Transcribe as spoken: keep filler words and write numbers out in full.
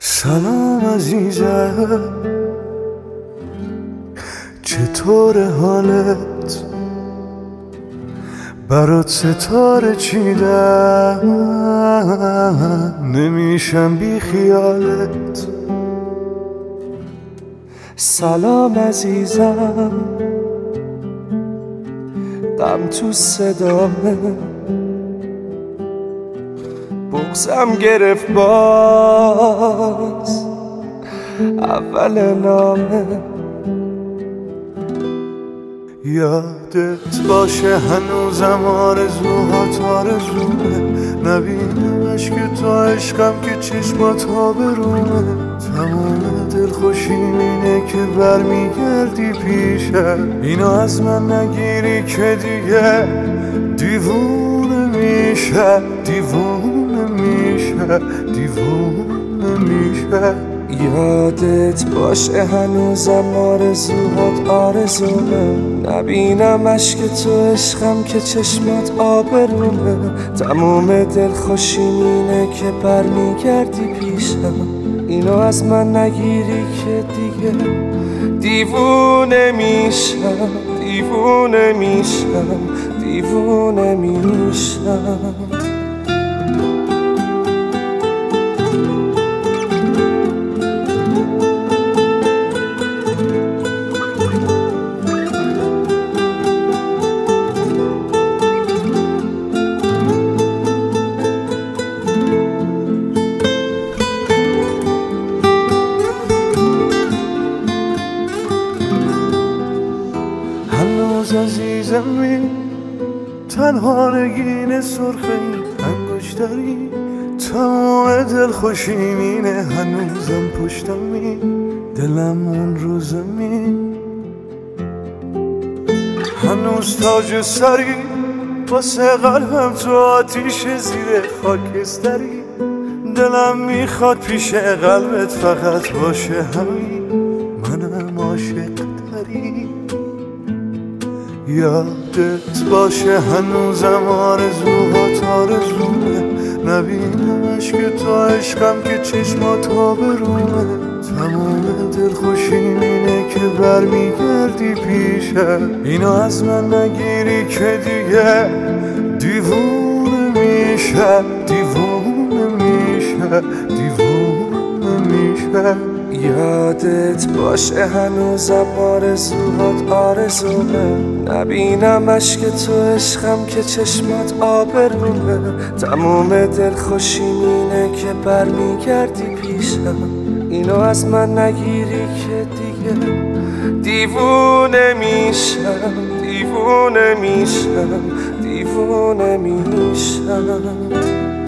سلام عزیزم، چطور حالت؟ برات ستاره چیدم، نمیشم بی خیالت. سلام عزیزم، غم تو صدامه، بغزم گرفت باز اول نامه. یادت باشه هنوزم آرزوهات آرزومه، نبینم عشق تو عشقم که چشمات آبرومه. تمام دلخوشیم اینه که برمیگردی پیشم، اینو از من نگیری که دیگه دیوونه میشه، دیوونه میشه، دیوونه میشه. یادت باشه هنوزم آرزوهات آرزومه، نبینم عشق تو عشقم که چشمات آبرومه. تموم دلخوشیم اینه که برمیگردی پیشم، اینو از من نگیری که دیگه دیوونه میشم، دیوونه میشم، دیوونه میشم. هنوز عزیزمی، تنها نگین سرخی انگشتری، تمام دلخوشیم اینه هنوزم پشتمی، دلم اون رو زمین. هنوز تاج سری واسه قلبم تو آتیش زیر خاکستری، دلم میخواد پیش قلبت فقط باشه همین، منم عاشق تری. یادت باشه هنوزم آرزوهات آرزومه، نبینم عشق تو عشقم که چشمات آبرومه. تمام دلخوشیم اینه که برمیگردی پیشم، اینو از من نگیری که دیگه دیوونه میشه، دیوونه میشه، دیوونه میشه. یادت باشه هنوزم آرزوهات آرزومه، نبینم عشق تو عشقم که چشمات آبرومه. تموم دلخوشیم اینه که برمیگردی پیشم، اینو از من نگیری که دیگه دیوونه میشم، دیوونه میشم، دیوونه میشم.